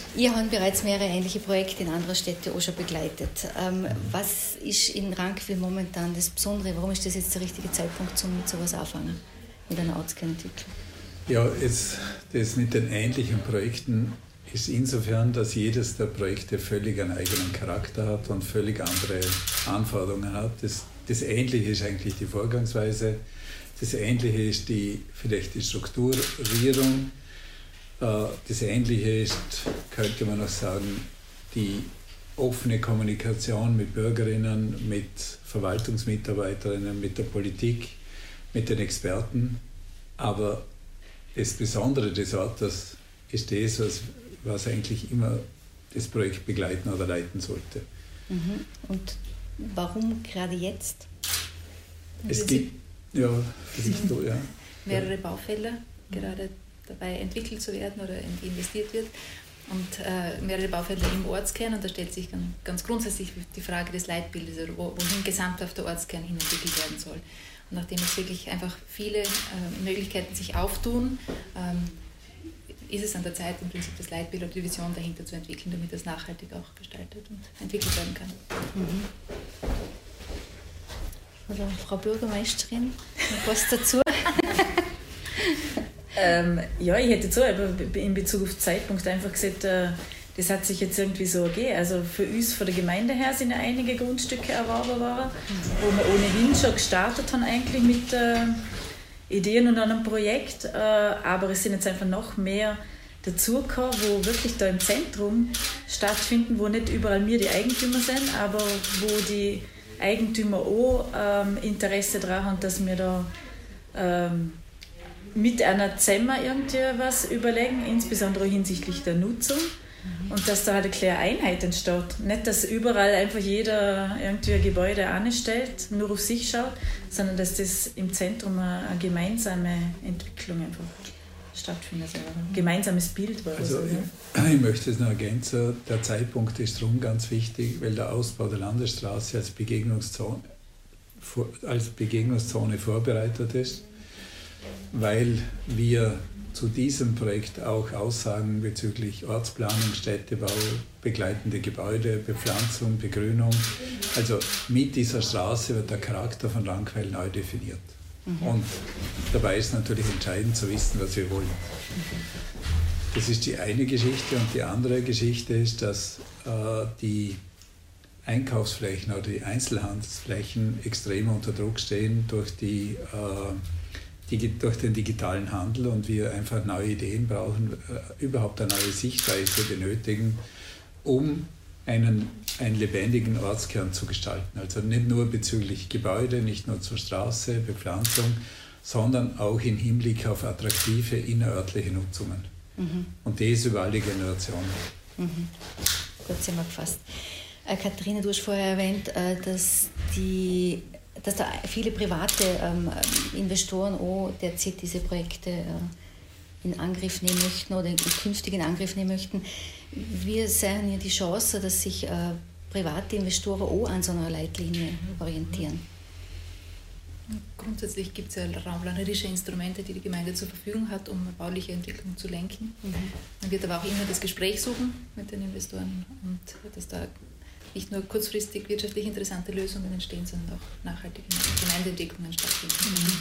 Ihr habt bereits mehrere ähnliche Projekte in anderen Städten auch schon begleitet. Was ist in Rankwil momentan das Besondere? Warum ist das jetzt der richtige Zeitpunkt, um mit sowas anfangen, mit einer Ortskernentwicklung? Ja, das mit den ähnlichen Projekten ist insofern, dass jedes der Projekte völlig einen eigenen Charakter hat und völlig andere Anforderungen hat. Das Ähnliche ist eigentlich die Vorgangsweise, das Ähnliche ist vielleicht die Strukturierung, das Ähnliche ist, könnte man noch sagen, die offene Kommunikation mit Bürgerinnen, mit Verwaltungsmitarbeiterinnen, mit der Politik, mit den Experten. Aber das Besondere des Ortes ist das, was eigentlich immer das Projekt begleiten oder leiten sollte. Und warum gerade jetzt? Es gibt mehrere Baufelder gerade dabei entwickelt zu werden oder investiert wird und mehrere Baufelder im Ortskern, und da stellt sich ganz grundsätzlich die Frage des Leitbildes, also wohin gesamthaft der Ortskern hin entwickelt werden soll. Und nachdem jetzt wirklich einfach viele Möglichkeiten sich auftun, ist es an der Zeit, im Prinzip das Leitbild oder die Vision dahinter zu entwickeln, damit das nachhaltig auch gestaltet und entwickelt werden kann. Oder Frau Bürgermeisterin, noch was dazu? Ja, ich hätte so in Bezug auf den Zeitpunkt einfach gesagt, das hat sich jetzt irgendwie so ergeben. Also für uns, von der Gemeinde her, sind ja einige Grundstücke erworben worden, wo wir ohnehin schon gestartet haben eigentlich mit Ideen und einem Projekt. Aber es sind jetzt einfach noch mehr dazugekommen, wo wirklich da im Zentrum stattfinden, wo nicht überall wir die Eigentümer sind, aber wo die Eigentümer auch Interesse daran haben, dass wir da mit einer zusammen irgendwie was überlegen, insbesondere hinsichtlich der Nutzung. Und dass da halt eine klare Einheit entsteht. Nicht, dass überall einfach jeder irgendwie ein Gebäude anstellt, nur auf sich schaut, sondern dass das im Zentrum eine gemeinsame Entwicklung einfach stattfindet. Also ein gemeinsames Bild war das. Also ich möchte es noch ergänzen, der Zeitpunkt ist darum ganz wichtig, weil der Ausbau der Landesstraße als Begegnungszone vorbereitet ist, weil wir zu diesem Projekt auch Aussagen bezüglich Ortsplanung, Städtebau, begleitende Gebäude, Bepflanzung, Begrünung. Also mit dieser Straße wird der Charakter von Rankwil neu definiert. Und dabei ist natürlich entscheidend zu wissen, was wir wollen. Das ist die eine Geschichte, und die andere Geschichte ist, dass die Einkaufsflächen oder die Einzelhandelsflächen extrem unter Druck stehen durch durch den digitalen Handel, und wir einfach neue Ideen brauchen, überhaupt eine neue Sichtweise benötigen, um einen lebendigen Ortskern zu gestalten. Also nicht nur bezüglich Gebäude, nicht nur zur Straße, Bepflanzung, sondern auch im Hinblick auf attraktive innerörtliche Nutzungen. Und das über alle Generationen. Gut, sind wir gefasst. Katharina, du hast vorher erwähnt, dass da viele private Investoren auch derzeit diese Projekte in Angriff nehmen möchten oder künftig in Angriff nehmen möchten. Wir sehen hier die Chance, dass sich private Investoren auch an so einer Leitlinie orientieren. Grundsätzlich gibt es ja raumplanerische Instrumente, die die Gemeinde zur Verfügung hat, um bauliche Entwicklung zu lenken. Man wird aber auch immer das Gespräch suchen mit den Investoren, und dass da nicht nur kurzfristig wirtschaftlich interessante Lösungen entstehen, sondern auch nachhaltige Gemeindeentwicklungen stattfinden.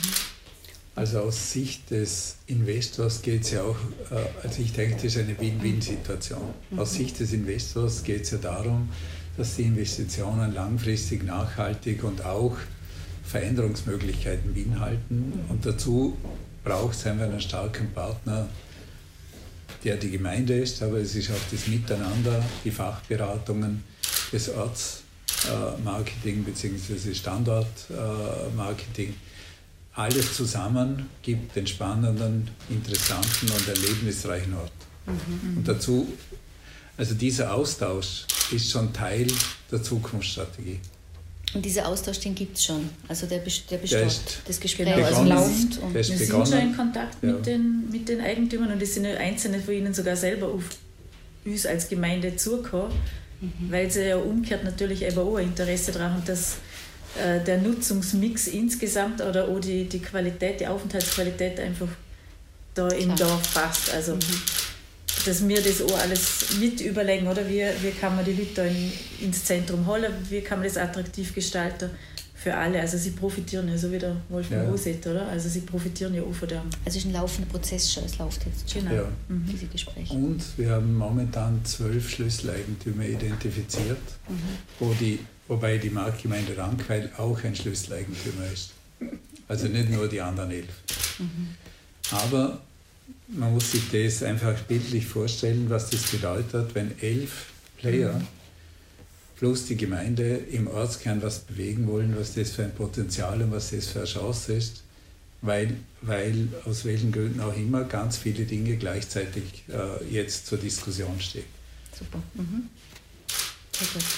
Also aus Sicht des Investors geht es ja auch, also ich denke, das ist eine Win-Win-Situation. Aus Sicht des Investors geht es ja darum, dass die Investitionen langfristig, nachhaltig und auch Veränderungsmöglichkeiten beinhalten. Und dazu braucht es einfach einen starken Partner, der die Gemeinde ist, aber es ist auch das Miteinander, die Fachberatungen, das Ortsmarketing bzw. Standortmarketing. Alles zusammen gibt den spannenden, interessanten und erlebnisreichen Ort. Und dazu, also dieser Austausch ist schon Teil der Zukunftsstrategie. Und dieser Austausch, den gibt es schon. Also der besteht, das Gespräch läuft. Und wir sind schon in Kontakt mit den Eigentümern, und es sind einzelne von ihnen sogar selber auf uns als Gemeinde zugekommen, weil sie ja umgekehrt natürlich eben auch ein Interesse daran haben, dass der Nutzungsmix insgesamt oder auch die Qualität, die Aufenthaltsqualität einfach da im Dorf passt. Also dass wir das auch alles mit überlegen, oder? Wie kann man die Leute da ins Zentrum holen? Wie kann man das attraktiv gestalten für alle? Also sie profitieren ja, so wie der Wolfgang Roset, oder? Also sie profitieren ja auch von dem. Also es ist ein laufender Prozess schon, es läuft jetzt schon, diese Gespräche. Und wir haben momentan 12 Schlüsseleigentümer identifiziert, wobei die Marktgemeinde Rankweil auch ein Schlüsseleigentümer ist. Also nicht nur die anderen 11. Aber man muss sich das einfach bildlich vorstellen, was das bedeutet, wenn 11 Player plus die Gemeinde im Ortskern was bewegen wollen, was das für ein Potenzial und was das für eine Chance ist, weil aus welchen Gründen auch immer ganz viele Dinge gleichzeitig jetzt zur Diskussion stehen. Super. Sehr gut.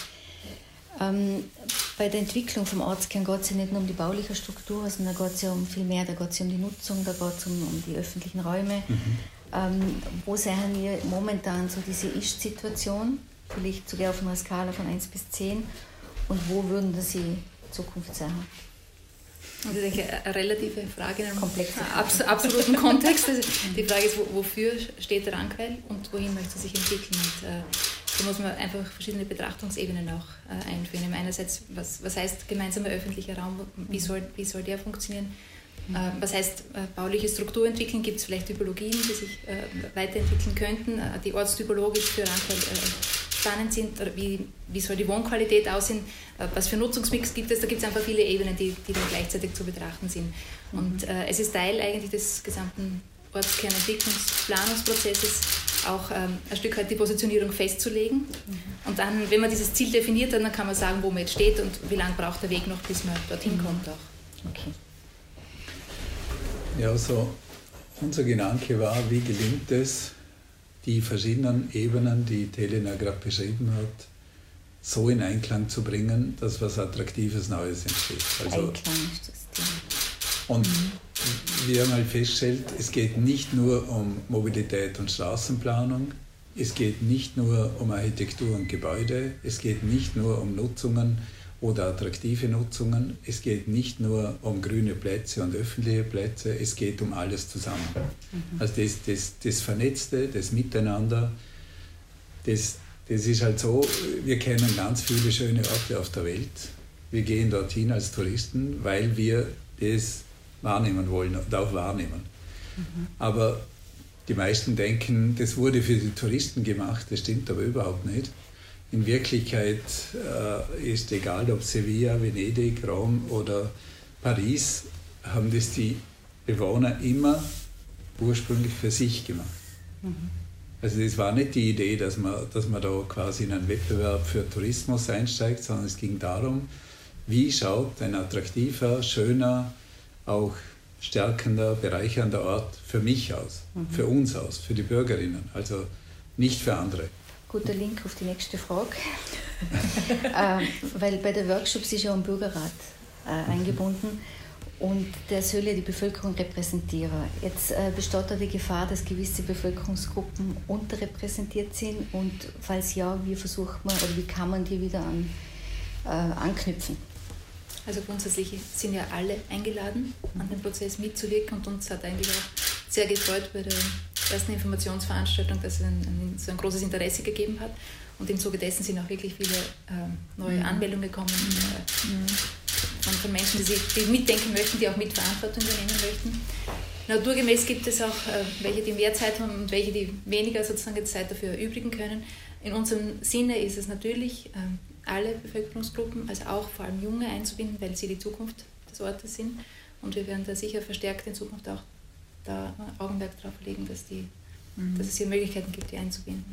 Bei der Entwicklung vom Ortskern geht es ja nicht nur um die bauliche Struktur, sondern da geht es ja um viel mehr, da geht es ja um die Nutzung, da geht es um die öffentlichen Räume. Wo sehen wir momentan so diese Ist-Situation, vielleicht sogar auf einer Skala von 1 bis 10, und wo würden Sie in Zukunft sehen? Also ich denke, eine relative Frage in einem absoluten Kontext. Also die Frage ist, wofür steht Rankweil und wohin möchte sie sich entwickeln? Und da muss man einfach verschiedene Betrachtungsebenen auch einführen. Einerseits, was heißt gemeinsamer öffentlicher Raum, wie soll der funktionieren? Was heißt bauliche Struktur entwickeln? Gibt es vielleicht Typologien, die sich weiterentwickeln könnten, die ortstypologisch für Rankweil spannend sind? Oder wie soll die Wohnqualität aussehen? Was für Nutzungsmix gibt es? Da gibt es einfach viele Ebenen, die dann gleichzeitig zu betrachten sind. Und es ist Teil eigentlich des gesamten Ortskernentwicklungsplanungsprozesses, auch ein Stück weit die Positionierung festzulegen. Und dann, wenn man dieses Ziel definiert hat, dann kann man sagen, wo man jetzt steht und wie lange braucht der Weg noch, bis man dorthin kommt auch. Okay. Ja, also unser Gedanke war, wie gelingt es, die verschiedenen Ebenen, die Telena gerade beschrieben hat, so in Einklang zu bringen, dass was Attraktives Neues entsteht. Also, Einklang ist das Thema. Und wir haben halt festgestellt, es geht nicht nur um Mobilität und Straßenplanung, es geht nicht nur um Architektur und Gebäude, es geht nicht nur um Nutzungen oder attraktive Nutzungen, es geht nicht nur um grüne Plätze und öffentliche Plätze, es geht um alles zusammen. Also das Vernetzte, das Miteinander, das ist halt so, wir kennen ganz viele schöne Orte auf der Welt, wir gehen dorthin als Touristen, weil wir das wahrnehmen wollen und auch wahrnehmen. Aber die meisten denken, das wurde für die Touristen gemacht, das stimmt aber überhaupt nicht. In Wirklichkeit ist egal, ob Sevilla, Venedig, Rom oder Paris, haben das die Bewohner immer ursprünglich für sich gemacht. Also das war nicht die Idee, dass man da quasi in einen Wettbewerb für Tourismus einsteigt, sondern es ging darum, wie schaut ein attraktiver, schöner, auch stärkender, bereichernder Ort für mich aus, für uns aus, für die Bürgerinnen, also nicht für andere. Guter Link auf die nächste Frage, weil bei den Workshops ist ja ein Bürgerrat eingebunden und der soll ja die Bevölkerung repräsentieren. Jetzt besteht da die Gefahr, dass gewisse Bevölkerungsgruppen unterrepräsentiert sind, und falls ja, wie versucht man oder wie kann man die wieder anknüpfen? Also grundsätzlich sind ja alle eingeladen, an dem Prozess mitzuwirken, und uns hat eigentlich auch sehr gefreut bei der ersten Informationsveranstaltung, dass es so ein großes Interesse gegeben hat, und im Zuge dessen sind auch wirklich viele neue Anmeldungen gekommen von Menschen, die mitdenken möchten, die auch Mitverantwortung übernehmen möchten. Naturgemäß gibt es auch welche, die mehr Zeit haben und welche, die weniger sozusagen Zeit dafür erübrigen können. In unserem Sinne ist es natürlich, alle Bevölkerungsgruppen, also auch vor allem Junge einzubinden, weil sie die Zukunft des Ortes sind. Und wir werden da sicher verstärkt in Zukunft auch da Augenmerk drauf legen, dass es hier Möglichkeiten gibt, die einzubinden.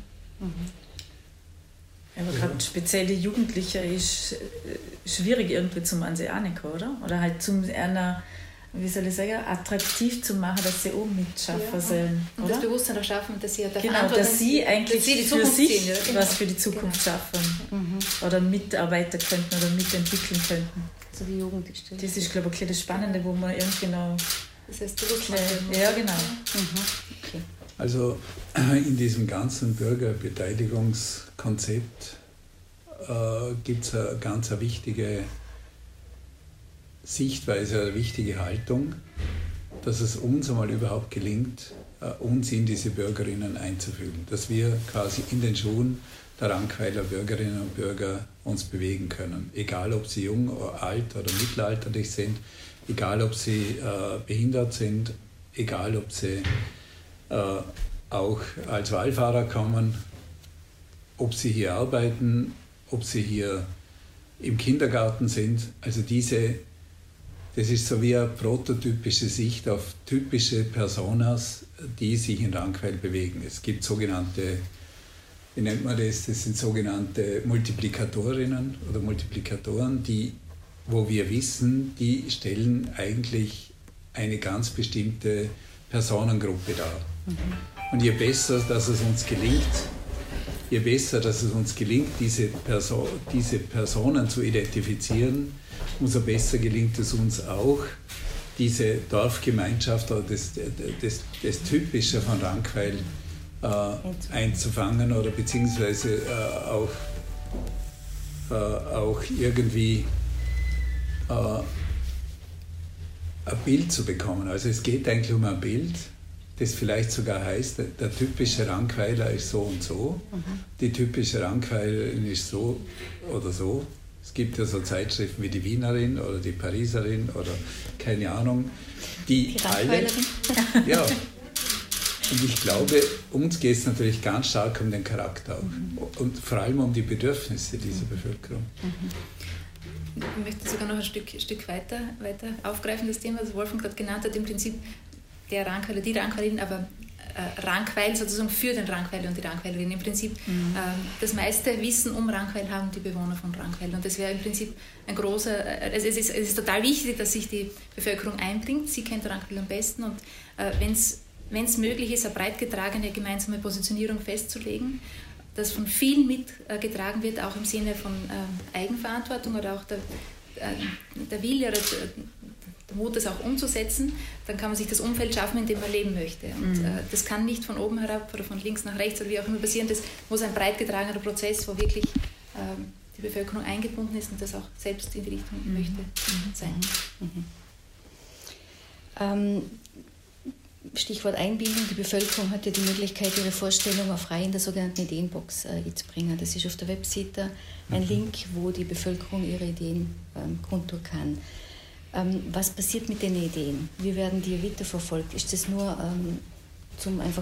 Aber gerade speziell die Jugendlichen ist schwierig irgendwie zum Anseaniken, oder? Oder halt zum einer, wie soll ich sagen, attraktiv zu machen, dass sie auch mitschaffen sollen. Und oder? das Bewusstsein auch schaffen, dass sie dass sie eigentlich für sich ziehen, ja, was für die Zukunft schaffen. Oder mitarbeiten könnten oder mitentwickeln könnten. Also die Jugend ist das ist, glaube ich, das Spannende, wo man irgendwie noch... Das heißt, Bewusstsein. Ja, genau. Okay. Also in diesem ganzen Bürgerbeteiligungskonzept gibt es eine ganz wichtige Sichtweise, eine wichtige Haltung, dass es uns einmal überhaupt gelingt, uns in diese Bürgerinnen einzufühlen, dass wir quasi in den Schuhen der Rankweiler Bürgerinnen und Bürger uns bewegen können. Egal, ob sie jung, alt oder mittelalterlich sind, egal, ob sie behindert sind, egal, ob sie auch als Wallfahrer kommen, ob sie hier arbeiten, ob sie hier im Kindergarten sind. Also das ist so wie eine prototypische Sicht auf typische Personas, die sich in Rankweil bewegen. Es gibt sogenannte, wie nennt man das? Das sind sogenannte Multiplikatorinnen oder Multiplikatoren, wo wir wissen, die stellen eigentlich eine ganz bestimmte Personengruppe dar. Und je besser, dass es uns gelingt, diese Personen zu identifizieren, umso besser gelingt es uns auch, diese Dorfgemeinschaft oder das Typische von Rankweil einzufangen oder beziehungsweise auch irgendwie ein Bild zu bekommen. Also es geht eigentlich um ein Bild, das vielleicht sogar heißt, der typische Rankweiler ist so und so, die typische Rankweilerin ist so oder so. Es gibt ja so Zeitschriften wie die Wienerin oder die Pariserin oder keine Ahnung, die alle... Ja. Und ich glaube, uns geht es natürlich ganz stark um den Charakter auch und vor allem um die Bedürfnisse dieser Bevölkerung. Ich möchte sogar noch ein Stück weiter aufgreifen, das Thema, das Wolfgang gerade genannt hat, im Prinzip der Rankweiler, die Rankweilerin, aber Rankweil sozusagen für den Rankweiler und die Rankweilerin. Im Prinzip das meiste Wissen um Rankweil haben die Bewohner von Rankweil. Und das wäre im Prinzip ein großer, es ist total wichtig, dass sich die Bevölkerung einbringt. Sie kennt Rankweil am besten und wenn es möglich ist, eine breit getragene gemeinsame Positionierung festzulegen, das von vielen mitgetragen wird, auch im Sinne von Eigenverantwortung oder auch der Wille oder der Mut, das auch umzusetzen, dann kann man sich das Umfeld schaffen, in dem man leben möchte. Und das kann nicht von oben herab oder von links nach rechts oder wie auch immer passieren. Das muss ein breit getragener Prozess, wo wirklich die Bevölkerung eingebunden ist und das auch selbst in die Richtung möchte sein. Stichwort Einbindung. Die Bevölkerung hat ja die Möglichkeit, ihre Vorstellungen frei in der sogenannten Ideenbox zu bringen. Das ist auf der Webseite ein Link, wo die Bevölkerung ihre Ideen kundtun kann. Was passiert mit den Ideen? Wie werden die weiterverfolgt? Ist das nur zum einfach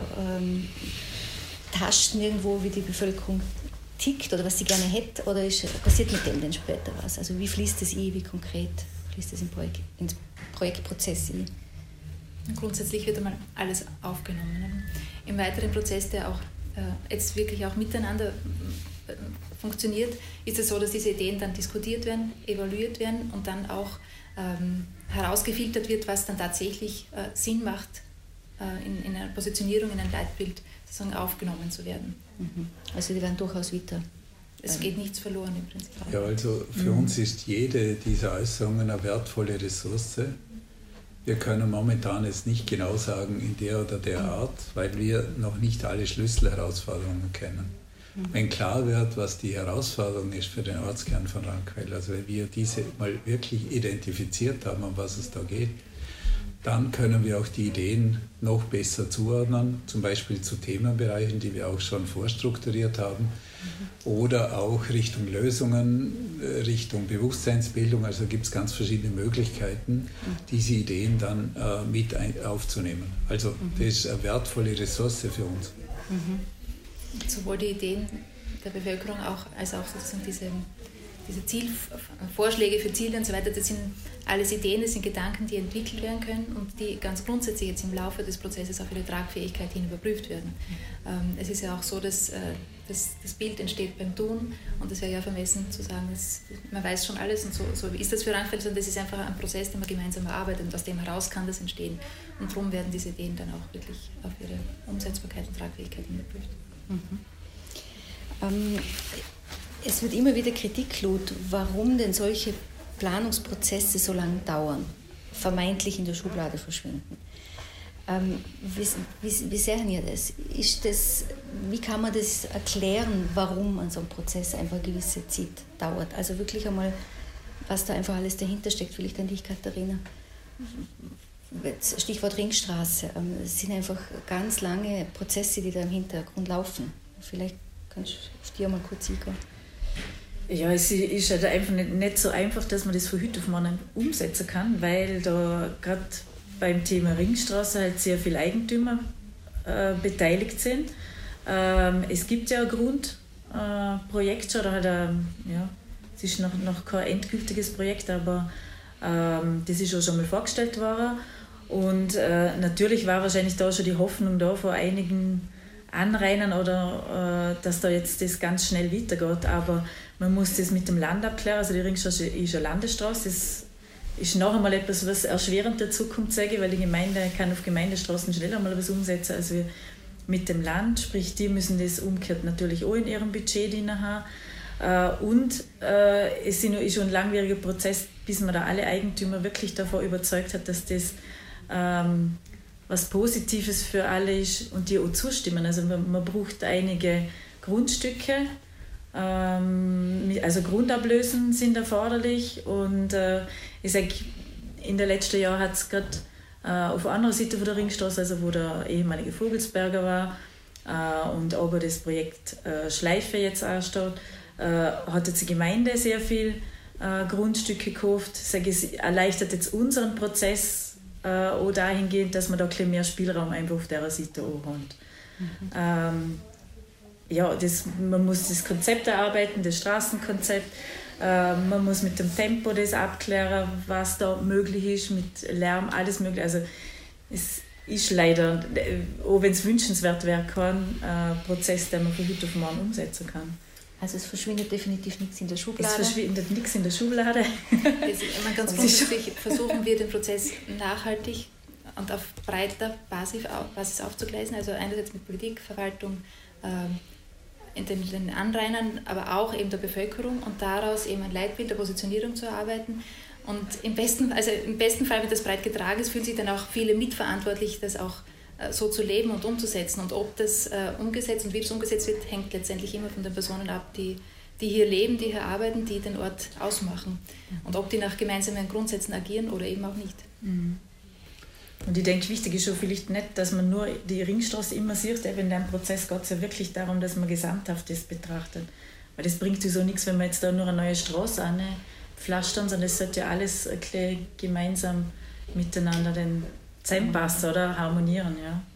abtasten irgendwo, wie die Bevölkerung tickt oder was sie gerne hätte? Oder passiert mit dem denn später was? Also wie fließt das ein? Wie konkret fließt das ins Projektprozess ein? Grundsätzlich wird einmal alles aufgenommen. Im weiteren Prozess, der auch jetzt wirklich auch miteinander funktioniert, ist es so, dass diese Ideen dann diskutiert werden, evaluiert werden und dann auch herausgefiltert wird, was dann tatsächlich Sinn macht, in einer Positionierung, in ein Leitbild sozusagen aufgenommen zu werden. Also die werden durchaus weiter. Es geht nichts verloren im Prinzip. Ja, also für uns ist jede dieser Äußerungen eine wertvolle Ressource. Wir können momentan jetzt nicht genau sagen, in der oder der Art, weil wir noch nicht alle Schlüsselherausforderungen kennen. Wenn klar wird, was die Herausforderung ist für den Ortskern von Rankweil, also wenn wir diese mal wirklich identifiziert haben, um was es da geht, dann können wir auch die Ideen noch besser zuordnen, zum Beispiel zu Themenbereichen, die wir auch schon vorstrukturiert haben, oder auch Richtung Lösungen, Richtung Bewusstseinsbildung. Also gibt es ganz verschiedene Möglichkeiten, diese Ideen dann mit aufzunehmen. Also das ist eine wertvolle Ressource für uns. Sowohl die Ideen der Bevölkerung als auch sozusagen diese Vorschläge für Ziele und so weiter, das sind alles Ideen, das sind Gedanken, die entwickelt werden können und die ganz grundsätzlich jetzt im Laufe des Prozesses auf ihre Tragfähigkeit hin überprüft werden. Es ist ja auch so, dass das Bild entsteht beim Tun und es wäre ja vermessen zu sagen, man weiß schon alles und so ist das für Rankweil, sondern das ist einfach ein Prozess, den man gemeinsam erarbeitet und aus dem heraus kann das entstehen. Und darum werden diese Ideen dann auch wirklich auf ihre Umsetzbarkeit und Tragfähigkeit hin überprüft. Es wird immer wieder Kritik laut, warum denn solche Planungsprozesse so lange dauern, vermeintlich in der Schublade verschwinden. Wie sehen ihr das? Wie kann man das erklären, warum an so einem Prozess einfach eine gewisse Zeit dauert? Also wirklich einmal, was da einfach alles dahinter steckt, vielleicht an dich, Katharina. Stichwort Ringstraße, es sind einfach ganz lange Prozesse, die da im Hintergrund laufen. Vielleicht kannst du auf die mal kurz eingehen. Ja, es ist halt einfach nicht so einfach, dass man das von heute auf morgen umsetzen kann, weil da gerade beim Thema Ringstraße halt sehr viele Eigentümer beteiligt sind. Es gibt ja ein Grundprojekt schon, oder halt es ist noch kein endgültiges Projekt, aber das ist auch schon mal vorgestellt worden. Und natürlich war wahrscheinlich da schon die Hoffnung da von einigen Anrainern oder dass da jetzt das ganz schnell weitergeht. Aber man muss das mit dem Land abklären. Also die Ringstraße ist eine Landesstraße. Das ist noch einmal etwas, was erschwerend dazu kommt, sage ich, weil die Gemeinde kann auf Gemeindestraßen schneller mal was umsetzen als wir mit dem Land. Sprich, die müssen das umgekehrt natürlich auch in ihrem Budget drin haben. Und es ist schon ein langwieriger Prozess, bis man da alle Eigentümer wirklich davon überzeugt hat, dass das was Positives für alle ist und die auch zustimmen. Also man braucht einige Grundstücke, also Grundablösen sind erforderlich und ich sage, in den letzten Jahren hat es gerade auf der anderen Seite von der Ringstraße, also wo der ehemalige Vogelsberger war und aber das Projekt Schleife jetzt ansteht, hat jetzt die Gemeinde sehr viel Grundstücke gekauft. Ich sage, es erleichtert jetzt unseren Prozess auch dahingehend, dass man da ein bisschen mehr Spielraum einfach auf dieser Seite auch hat. Man muss das Konzept erarbeiten, das Straßenkonzept. Man muss mit dem Tempo das abklären, was da möglich ist, mit Lärm, alles möglich. Also es ist leider, auch wenn es wünschenswert wäre, kein Prozess, den man von heute auf morgen umsetzen kann. Also es verschwindet definitiv nichts in der Schublade. Es verschwindet nichts in der Schublade. Ganz grundsätzlich versuchen wir den Prozess nachhaltig und auf breiter Basis aufzugleisen. Also einerseits mit Politik, Verwaltung, den Anrainern, aber auch eben der Bevölkerung und daraus eben ein Leitbild der Positionierung zu erarbeiten. Und im besten Fall, wenn das breit getragen ist, fühlen sich dann auch viele mitverantwortlich, das auch so zu leben und umzusetzen. Und ob das umgesetzt und wie es umgesetzt wird, hängt letztendlich immer von den Personen ab, die hier leben, die hier arbeiten, die den Ort ausmachen. Und ob die nach gemeinsamen Grundsätzen agieren oder eben auch nicht. Und ich denke, wichtig ist schon vielleicht nicht, dass man nur die Ringstraße immer sieht, eben in diesem Prozess geht es ja wirklich darum, dass man gesamthaft das betrachtet. Weil das bringt so nichts, wenn wir jetzt da nur eine neue Straße anpflastern, sondern es sollte ja alles ein bisschen gemeinsam miteinander zusammenpassen oder harmonieren.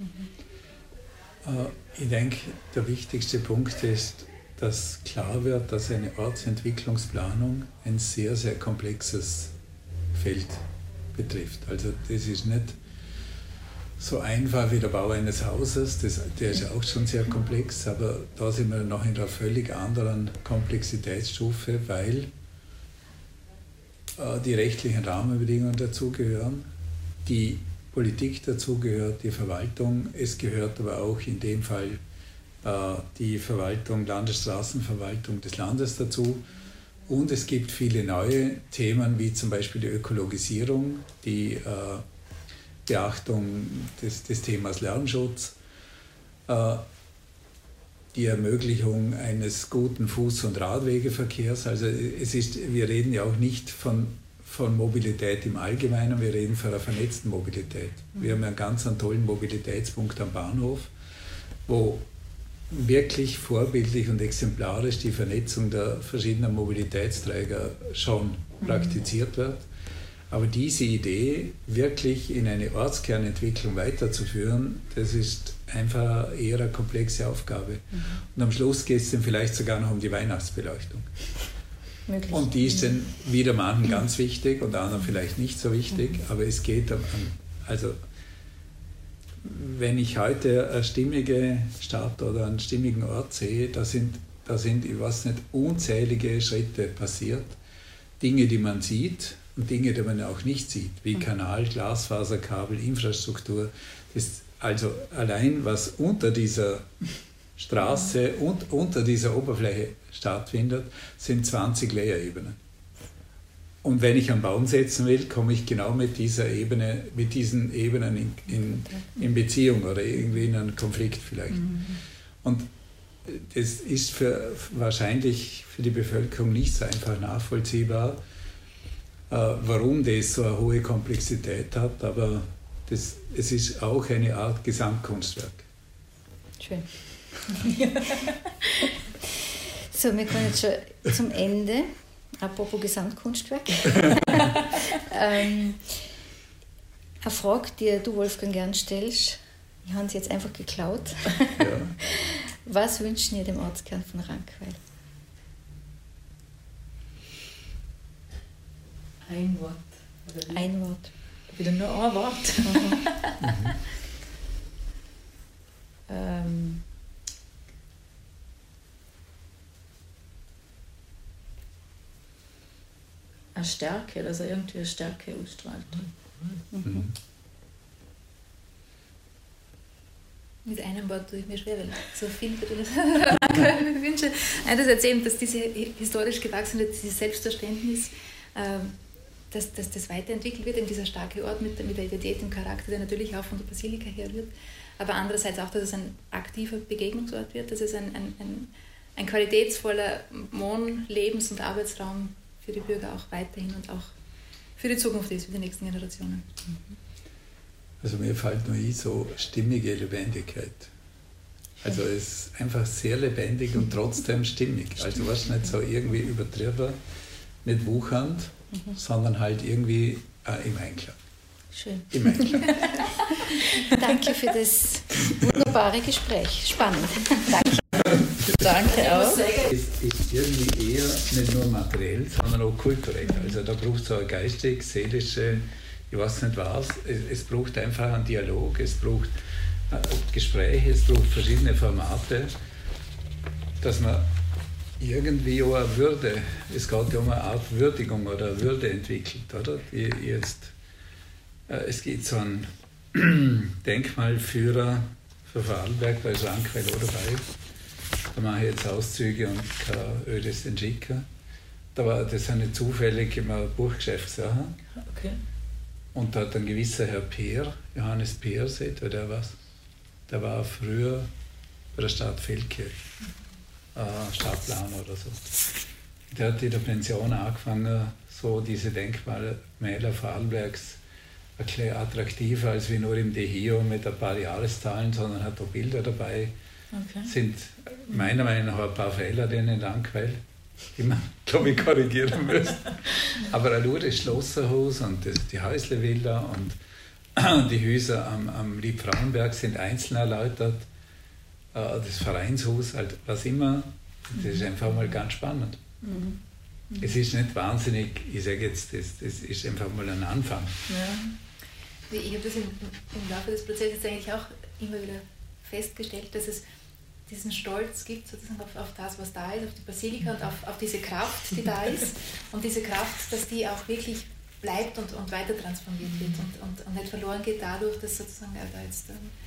Ja. Ich denke, der wichtigste Punkt ist, dass klar wird, dass eine Ortsentwicklungsplanung ein sehr, sehr komplexes Feld betrifft. Also das ist nicht so einfach wie der Bau eines Hauses, der ist ja auch schon sehr komplex, aber da sind wir noch in einer völlig anderen Komplexitätsstufe, weil die rechtlichen Rahmenbedingungen dazugehören, die Politik dazugehört, die Verwaltung, es gehört aber auch in dem Fall die Verwaltung, Landesstraßenverwaltung des Landes dazu. Und es gibt viele neue Themen, wie zum Beispiel die Ökologisierung, die Beachtung des Themas Lärmschutz, die Ermöglichung eines guten Fuß- und Radwegeverkehrs. Also wir reden ja auch nicht von Mobilität im Allgemeinen, wir reden von einer vernetzten Mobilität. Wir haben einen ganz tollen Mobilitätspunkt am Bahnhof, wo wirklich vorbildlich und exemplarisch die Vernetzung der verschiedenen Mobilitätsträger schon praktiziert wird. Aber diese Idee, wirklich in eine Ortskernentwicklung weiterzuführen, das ist einfach eher eine komplexe Aufgabe. Und am Schluss geht es dann vielleicht sogar noch um die Weihnachtsbeleuchtung. Möglich. Und die ist dann wieder manchen ganz wichtig und anderen vielleicht nicht so wichtig, aber es geht also wenn ich heute eine stimmige Stadt oder einen stimmigen Ort sehe, da sind, ich weiß nicht, unzählige Schritte passiert. Dinge, die man sieht und Dinge, die man auch nicht sieht, wie Kanal, Glasfaserkabel, Infrastruktur. Also allein, was unter dieser Straße und unter dieser Oberfläche stattfindet, sind 20 Layer-Ebenen. Und wenn ich einen Baum setzen will, komme ich genau mit diesen Ebenen in Beziehung oder irgendwie in einen Konflikt vielleicht. Und das ist wahrscheinlich für die Bevölkerung nicht so einfach nachvollziehbar, warum das so eine hohe Komplexität hat, aber es ist auch eine Art Gesamtkunstwerk. Schön. So, wir kommen jetzt schon zum Ende. Apropos Gesamtkunstwerk. Eine Frage, die du, Wolfgang, gern stellst. Ich habe sie jetzt einfach geklaut. Ja. Was wünschen ihr dem Ortskern von Rankweil? Ein Wort. Ein Wort. Wieder nur ein Wort. Eine Stärke, dass er irgendwie eine Stärke ausstrahlt. Mhm. Mit einem Wort tue ich mir schwer, weil so viel würde ich wünschen. Einerseits eben, dass diese historisch gewachsene, dieses Selbstverständnis, dass das weiterentwickelt wird, in dieser starke Ort mit der Identität, dem Charakter, der natürlich auch von der Basilika herrührt, aber andererseits auch, dass es ein aktiver Begegnungsort wird, dass es ein qualitätsvoller Wohn-, Lebens- und Arbeitsraum für die Bürger auch weiterhin und auch für die Zukunft ist, für die nächsten Generationen. Also mir fällt nur so stimmige Lebendigkeit. Also es ist einfach sehr lebendig und trotzdem stimmig. Also was nicht so irgendwie übertrieben, nicht wuchernd, sondern halt irgendwie im Einklang. Schön. Im Einklang. Danke für das wunderbare Gespräch. Spannend. Danke. Danke auch. Es ist irgendwie eher nicht nur materiell, sondern auch kulturell. Also da braucht es so eine geistig, seelische, ich weiß nicht was, es braucht einfach einen Dialog, es braucht Gespräche, es braucht verschiedene Formate, dass man irgendwie auch eine Würde, es geht ja um eine Art Würdigung oder eine Würde entwickelt, oder? Die jetzt, es gibt so ein Denkmalführer für Vorarlberg, da ist Rankweil auch dabei. Da mache ich jetzt Auszüge und kein ödes Schicker. Das habe ich zufällig in einem Buchgeschäft gesehen. Okay. Und da hat ein gewisser Herr Peer, Johannes Peer, seht ihr der was? Der war früher bei der Stadt Feldkirch, Stadtplaner oder so. Der hat in der Pension angefangen, so diese Denkmäler Vorarlbergs ein bisschen attraktiver als wie nur im Dehio mit ein paar Jahreszahlen, sondern hat auch Bilder dabei. Okay. Sind meiner Meinung nach ein paar Fehler drin in Rankweil, die man, glaube ich, korrigieren müssen. Aber ein das Schlosserhaus und die Häuslevilla und die Häuser am Liebfrauenberg sind einzeln erläutert. Das Vereinshaus, halt, was immer, das ist einfach mal ganz spannend. Es ist nicht wahnsinnig, ich sage jetzt, das ist einfach mal ein Anfang. Ja. Ich habe das im Laufe des Prozesses eigentlich auch immer wieder festgestellt, dass es diesen Stolz gibt sozusagen auf das, was da ist, auf die Basilika und auf diese Kraft, die da ist. Und diese Kraft, dass die auch wirklich bleibt und weiter transformiert wird und nicht verloren geht dadurch, dass sozusagen da jetzt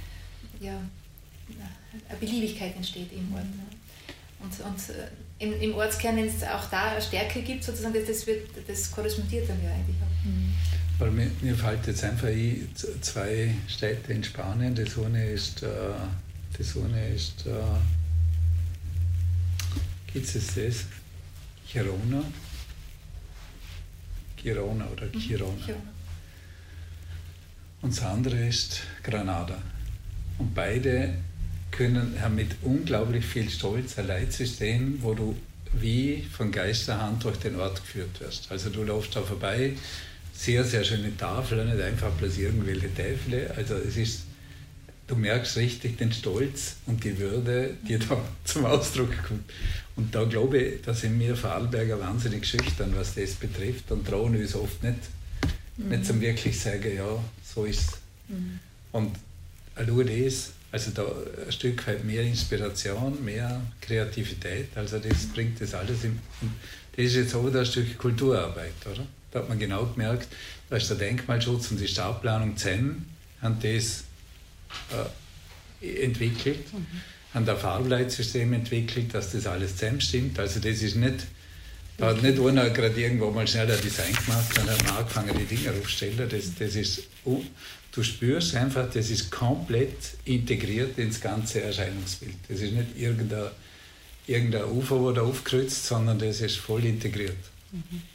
eine Beliebigkeit entsteht im Ort. Und im Ortskern, wenn es auch da eine Stärke gibt, sozusagen, das korrespondiert dann ja eigentlich auch. Aber mir fällt jetzt einfach ein, 2 Städte in Spanien. Das eine ist gibt es das? Girona oder Girona. Und das andere ist Granada. Und beide haben mit unglaublich viel Stolz ein Leitsystem, wo du wie von Geisterhand durch den Ort geführt wirst. Also du läufst da vorbei, sehr, sehr schöne Tafeln, nicht einfach bloß irgendwelche Täfle. Also du merkst richtig den Stolz und die Würde, die da zum Ausdruck kommt. Und da glaube ich, da sind wir Vorarlberger wahnsinnig schüchtern, was das betrifft, und trauen uns oft nicht zum wirklich sagen, ja, so ist es. Und nur das, also da ein Stück weit mehr Inspiration, mehr Kreativität, also das bringt das alles das ist jetzt auch wieder ein Stück Kulturarbeit, oder? Da hat man genau gemerkt, da ist der Denkmalschutz und die Stadtplanung zusammen, haben das entwickelt, haben ein Farbleitsystem entwickelt, dass das alles zusammenstimmt. Also das ist nicht, da hat nicht einer gerade irgendwo mal schnell ein Design gemacht, sondern hat angefangen, die Dinge aufzustellen. Das ist, du spürst einfach, das ist komplett integriert ins ganze Erscheinungsbild. Das ist nicht irgendein Ufer, wo da aufkreuzt, sondern das ist voll integriert.